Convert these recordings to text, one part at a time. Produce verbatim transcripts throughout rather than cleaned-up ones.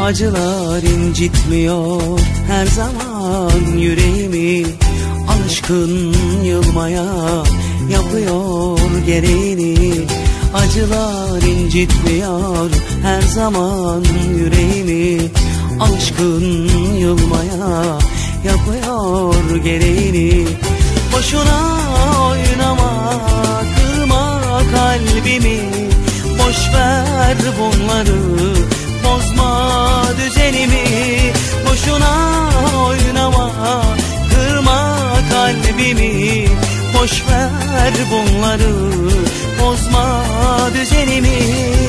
Acılar incitmiyor her zaman yüreğimi, alışkın yılmaya yapıyor gereğini. Acılar incitmiyor her zaman yüreğimi, alışkın yılmaya yapıyor gereğini. Boşuna oynama, kırma kalbimi, boş ver bunları, bozma düzenimi. Boşuna oynama, kırma kalbimi, boş ver bunları, bozma düzenimi.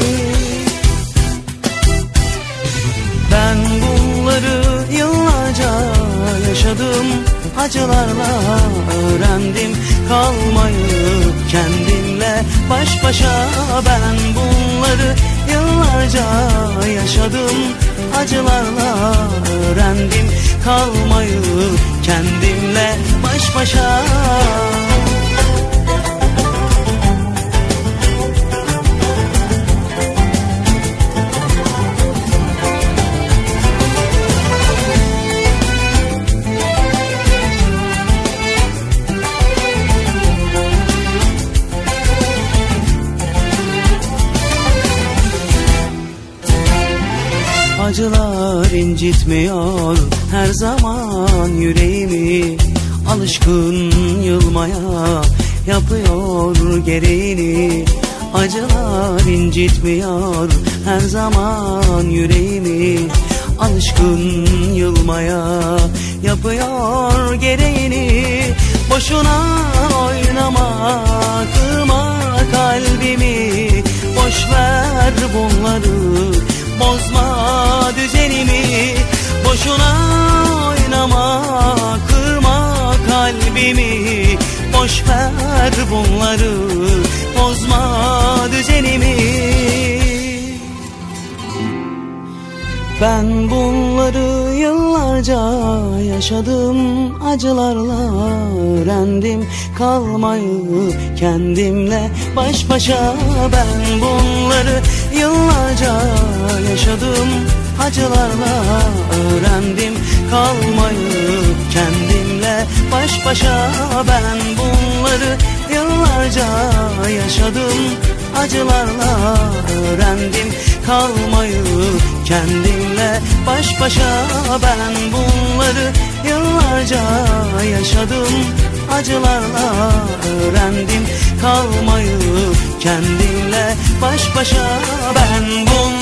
Ben bunları yıllarca yaşadım, acılarla öğrendim kalmayı kendimle baş başa. Ben bunları yıllarca yaşadım, acılarla öğrendim kalmayı kendimle baş başa. Acılar incitmiyor her zaman yüreğimi, alışkın yılmaya yapıyor gereğini. Acılar incitmiyor her zaman yüreğimi, alışkın yılmaya yapıyor gereğini. Boşuna oynama, kırma kalbimi, boş ver bunları, bozma düzenimi. Boşuna oynama, kırma kalbimi, boş ver bunları, bozma düzenimi. Ben bunları yıllarca yaşadım, acılarla öğrendim kalmayı kendimle baş başa. Ben bunları yıllarca yaşadım, acılarla öğrendim kalmayı kendimle baş başa. Ben bunları yıllarca yaşadım, acılarla öğrendim kalmayı kendimle baş başa. Ben bunları yıllarca yaşadım, acılarla öğrendim kalmayı kendimle baş başa. Ben bunları